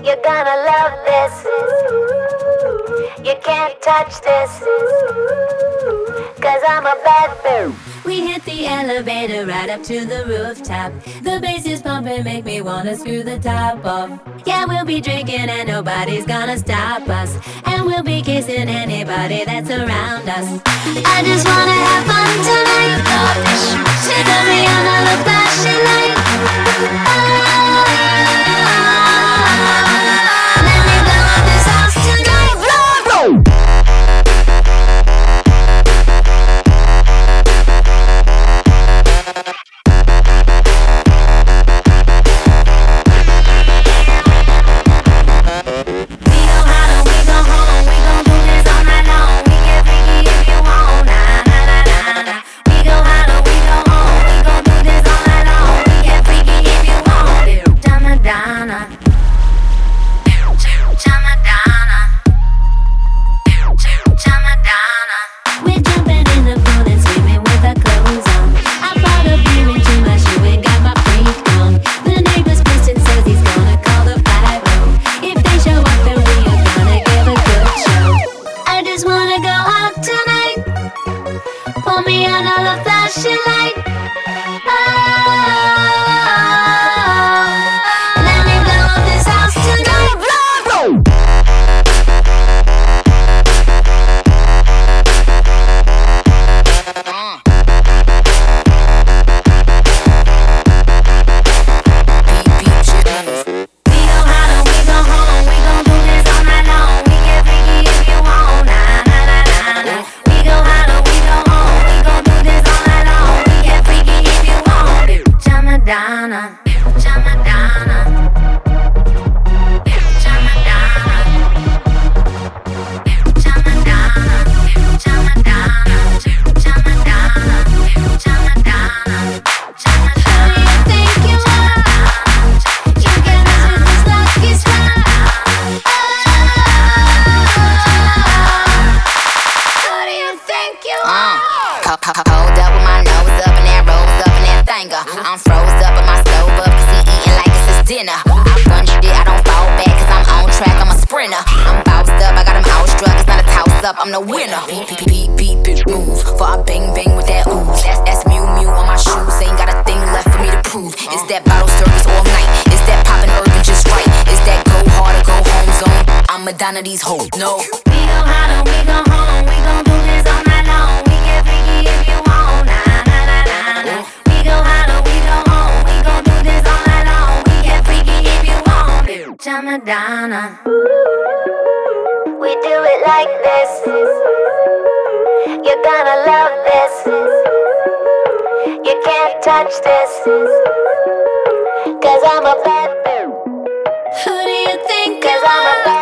You're gonna love this. You can't touch this. 'Cause I'm a bad bitch. We hit the elevator right up to the rooftop. The bass is pumping, make me wanna screw the top off. Yeah, we'll be drinking and nobody's gonna stop us. And we'll be kissing anybody that's around us. I just wanna have fun tonight. She got me under the flashing light. Let me blow up this house tonight. I'm froze up and my stove up cause he eating like it's his dinner. I run shit, I don't fall back cause I'm on track, I'm a sprinter. I'm bounced up, I got him outstruck, it's not a toss up, I'm the winner. Beat, beat, beat, move, for I bang, bang with that ooze. That's Mew Mew on my shoes, ain't got a thing left for me to prove. It's that bottle service all night, it's that poppin' urban just right. It's that go hard or go home zone, I'm Madonna these hoes, no. We go hard or we go home, we gon' do this all night long. We get freaky if you want, nah, nah, nah, nah, nah. We go hard or we go home, we gon' do this all night long. We get freaky if you want, bitch, I'm Madonna. We do it like this. You're gonna love this. You can't touch this. 'Cause I'm a bad bitch. Who do you think? 'Cause I'm a bad